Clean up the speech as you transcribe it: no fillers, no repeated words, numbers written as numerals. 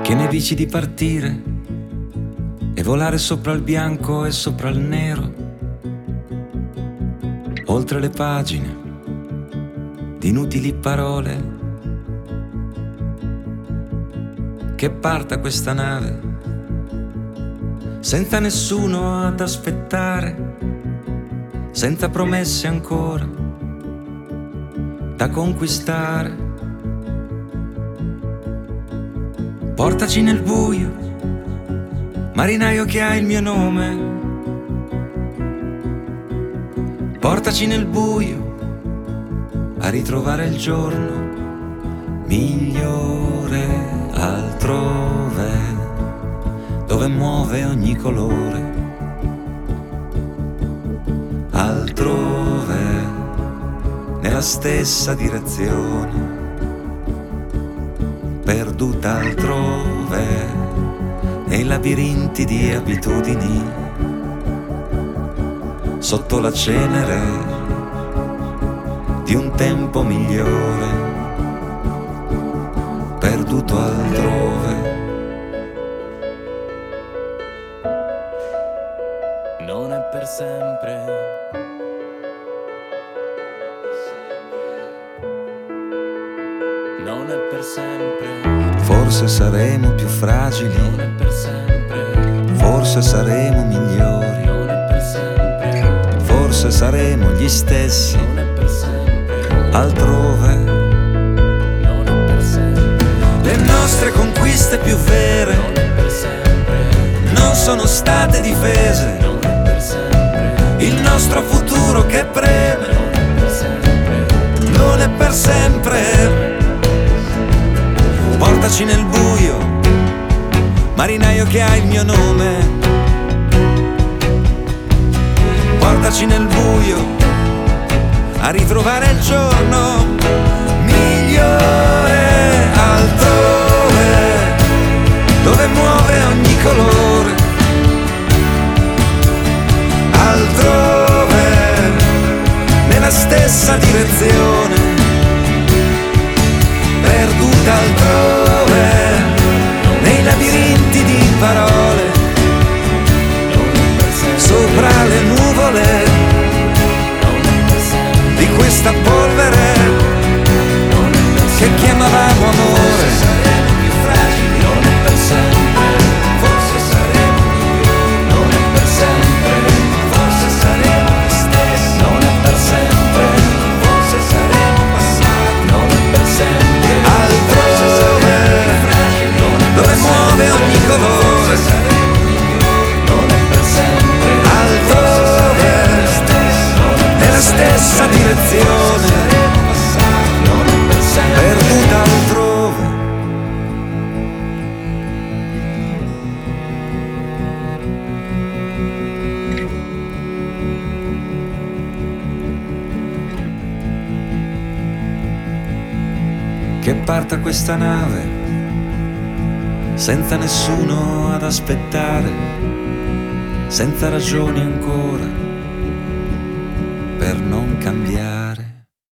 Che ne dici di partire e volare sopra il bianco e sopra il nero, oltre le pagine di inutili parole? Che parta questa nave senza nessuno ad aspettare, senza promesse ancora da conquistare. Portaci nel buio, marinaio che ha il mio nome. Portaci nel buio a ritrovare il giorno migliore altrove, dove muove ogni colore. Altrove, nella stessa direzione, perduta altrove, nei labirinti di abitudini, sotto la cenere di un tempo migliore, perduto altrove. Non è per sempre. Non è per sempre. Forse saremo più fragili. Non è per sempre. Forse saremo migliori. Non è per sempre. Forse saremo gli stessi. Non è per sempre. Altrove. Non è per sempre. Le nostre conquiste più vere non è per sempre. Non sono state difese. Non è per sempre. Il nostro futuro che preme non è per sempre. Non è per sempre. Portaci nel buio, marinaio che ha il mio nome. Portaci nel buio a ritrovare il giorno migliore altrove, dove muove ogni colore. Altrove, nella stessa direzione, perduta altrove, nei labirinti di parole, sopra le nuvole di questa polvere che chiamavamo amore. Saremo più fragili, non è per sempre. Forse saremo migliori, non è per sempre. Forse saremo gli stessi, non è per sempre. Forse saremo passati, non è per sempre. Altrove, dove muove ogni colore. Non è per sempre. Altrove, nella stessa direzione, perduta altrove. Che parta questa nave senza nessuno ad aspettare, senza ragioni ancora per non cambiare.